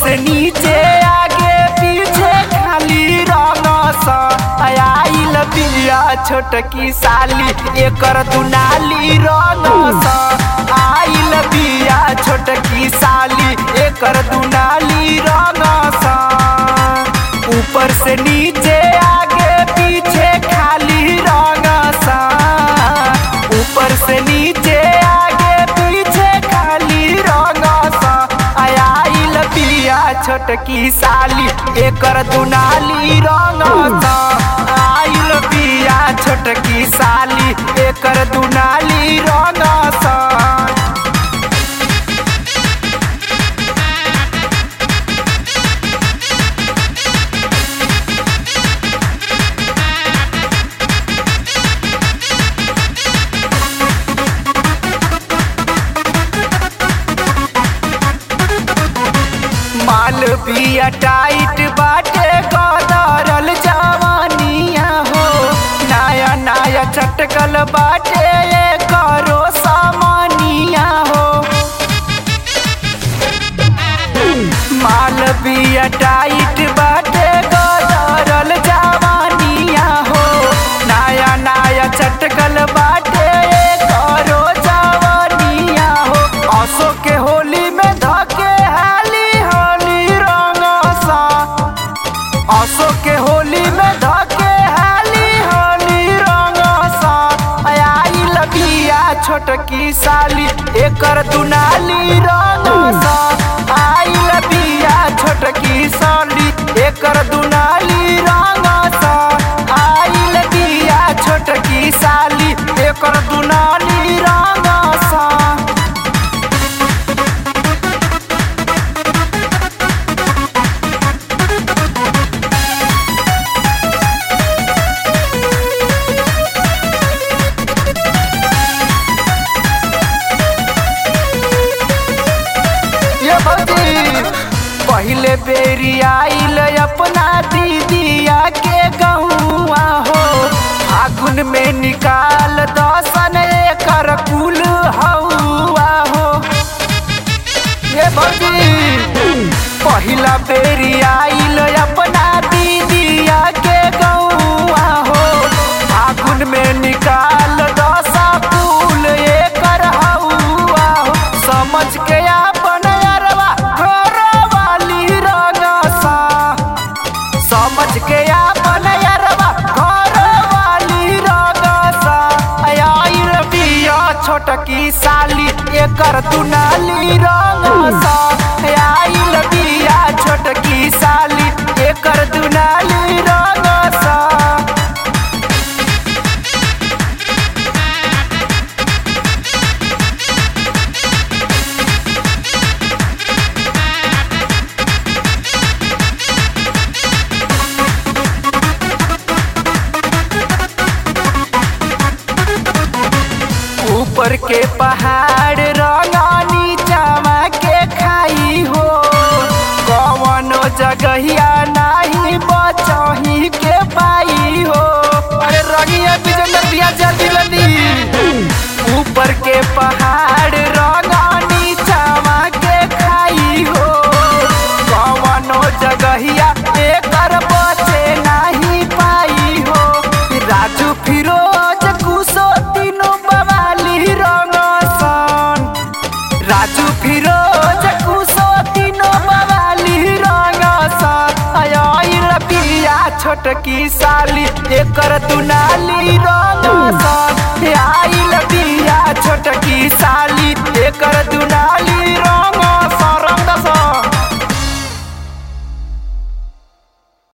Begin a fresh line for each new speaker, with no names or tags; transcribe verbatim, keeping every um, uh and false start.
से नीचे आगे पीछे खाली रंग सा आइल बिया छोटकी साली एकर दुनाली रंग सा आइल बिया छोटकी साली एकर दुनाली रंग सा ऊपर से नीचे आगे पीछे खाली रंग सा ऊपर से नीचे आगे पीछे खाली रंग सा आइल बिया छोटकी साली एकर दुनाली रंग सा आइल बिया छोटकी साली एकर दुनाली रंग सा माल बिया टाइट बाटे गदरल जवानिया हो नया नया चटकल बाटे करो सामानिया हो माल बिया टाइट बाटे गदरल जवानिया हो नया नया चटकल बाटे करो जवानिया हो असो के होली में धके असो के होली में धके हाली होली रंग सा आइल बिया छोटकी साली एकर दुनाली रंग सा आइल बिया छोटकी साली एकर दुनाली रंग सा आइल बिया छोटकी साली एकर दुनाली रंग सा पहले बेरी आइल अपना दीदिया के गहुआ हो फागुन में निकाल दसन एकर कुल हौआ हो ये भौजी पहिला बेरी आइल अपना दीदिया के गहुआ हो फागुन में निकाल दसा कुल एकर हौआ हो समझ के अपन अरवा समझ के अपन अरवा घर वाली रंग सा आइल बिया छोटकी साली एकर दुनाली रंग सा आइल बिया छोटकी साली एकर दुनाली रंग सा ऊपर के पहाड़ रंगा नीचावा के खाई हो कवनो जगहिया नहीं बचही के पाई हो अरे रंगिया बिजंदर बिया जल्दी जल्दी ऊपर के पहाड़ रंगा नीचावा के खाई हो कवनो जगहिया एकर बचे नहीं पाई हो राजू फिरोज कुसो तीनों राजू फिरोज कुसो तीनों बवाली रंग सा आइल बिया छोटकी साली एकर दुनाली रंग सा आइल बिया छोटकी साली एकर दुनाली रंग